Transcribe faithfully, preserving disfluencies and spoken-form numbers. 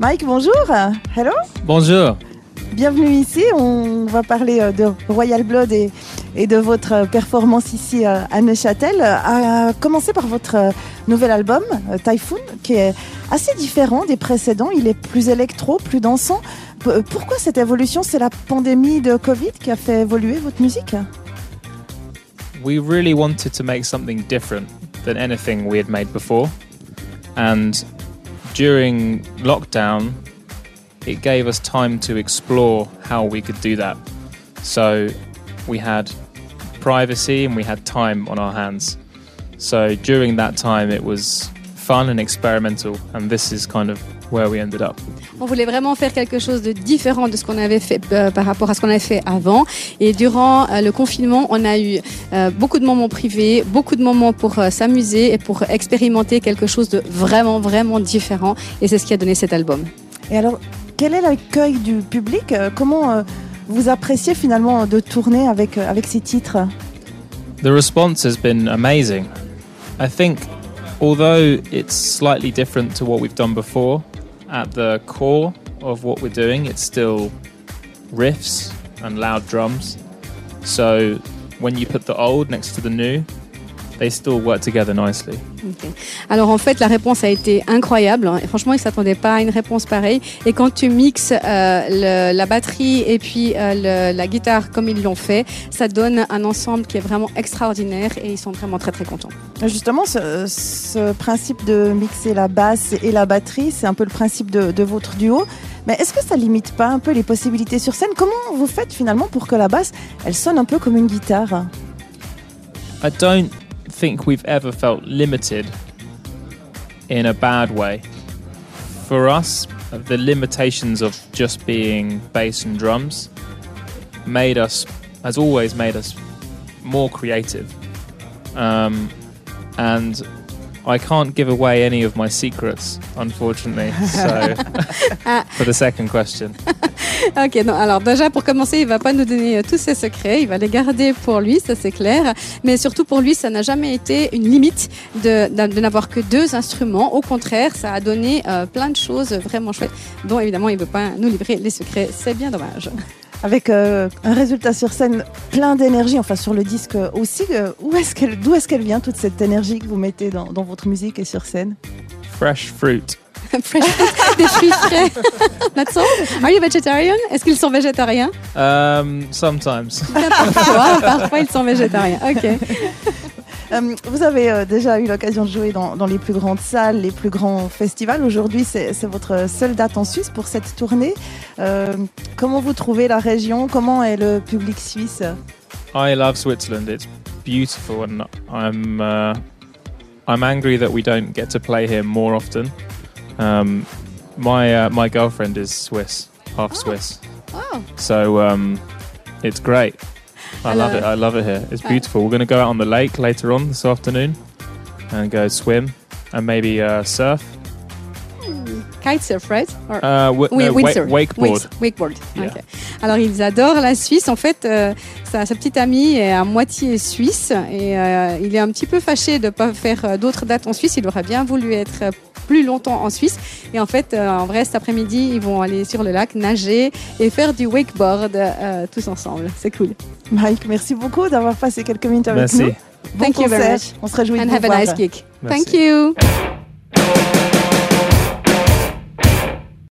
Mike, bonjour. Hello. Bonjour. Bienvenue ici. On va parler de Royal Blood et, et de votre performance ici à Neuchâtel. À commencer par votre nouvel album, Typhoon, qui est assez différent des précédents. Il est plus électro, plus dansant. Pourquoi cette évolution? C'est la pandémie de Covid qui a fait évoluer votre musique? We really wanted to make something different than anything we had made before. And during lockdown, it gave us time to explore how we could do that. So we had privacy and we had time on our hands. So during that time, it was fun and experimental, and this is kind of where we ended up. On voulait vraiment faire quelque chose de différent de ce qu'on avait fait euh, par rapport à ce qu'on avait fait avant. Et durant euh, le confinement, on a eu euh, beaucoup de moments privés, beaucoup de moments pour euh, s'amuser et pour expérimenter quelque chose de vraiment, vraiment différent. Et c'est ce qui a donné cet album. Et alors, quel est l'accueil du public? Comment euh, vous appréciez finalement de tourner avec, euh, avec ces titres? The response has been amazing. I think, although it's slightly different to what we've done before, at the core of what we're doing, it's still riffs and loud drums. So when you put the old next to the new, they still work together nicely. Okay. Alors en fait, la réponse a été incroyable. Et franchement, ils ne s'attendaient pas à une réponse pareille. Et quand tu mixes euh, le, la batterie et puis euh, le, la guitare comme ils l'ont fait, ça donne un ensemble qui est vraiment extraordinaire et ils sont vraiment très très contents. Justement, ce, ce principe de mixer la basse et la batterie, c'est un peu le principe de, de votre duo. Mais est-ce que ça limite pas un peu les possibilités sur scène? Comment vous faites finalement pour que la basse, elle sonne un peu comme une guitare? I don't think we've ever felt limited in a bad way. For us, the limitations of just being bass and drums made us, has always made us more creative. Um, and I can't give away any of my secrets, unfortunately, so for the second question. Ok, non, alors déjà pour commencer, il ne va pas nous donner euh, tous ses secrets, il va les garder pour lui, ça c'est clair. Mais surtout pour lui, ça n'a jamais été une limite de, de, de n'avoir que deux instruments. Au contraire, ça a donné euh, plein de choses vraiment chouettes, dont évidemment il ne veut pas nous livrer les secrets, c'est bien dommage. Avec euh, un résultat sur scène plein d'énergie, enfin sur le disque aussi, euh, où est-ce qu'elle, d'où est-ce qu'elle vient toute cette énergie que vous mettez dans, dans votre musique et sur scène? Fresh fruit. Fresh fruit, des fruits frais. That's all. Are you vegetarian? Est-ce qu'ils sont végétariens? Um, sometimes. Parfois, parfois ils sont végétariens. Ok. Euh, vous avez euh, déjà eu l'occasion de jouer dans, dans les plus grandes salles, les plus grands festivals. Aujourd'hui, c'est, c'est votre seule date en Suisse pour cette tournée. Euh, comment vous trouvez la région? Comment est le public suisse? I love Switzerland. It's beautiful, and I'm uh, I'm angry that we don't get to play here more often. Um, my uh, my girlfriend is Swiss, half oh. Swiss. Oh. So um, it's great. I love it. I love it here. It's beautiful. We're going to go out on the lake later on this afternoon and go swim and maybe uh, surf. Kitesurf, right? Or uh, w- oui, no, windsurf. wa- wakeboard. Wakeboard. Yeah. Okay. Alors ils adorent la Suisse. En fait, euh, sa, sa petite amie est à moitié suisse et euh, il est un petit peu fâché de ne pas faire euh, d'autres dates en Suisse. Il aurait bien voulu être euh, plus longtemps en Suisse. Et en fait, euh, en vrai, cet après-midi, ils vont aller sur le lac, nager et faire du wakeboard euh, tous ensemble. C'est cool. Mike, merci beaucoup d'avoir passé quelques minutes avec Merci. nous. Bon Thank concert. you very much. On se réjouit And de vous have voir. a nice gig. Merci. Thank you.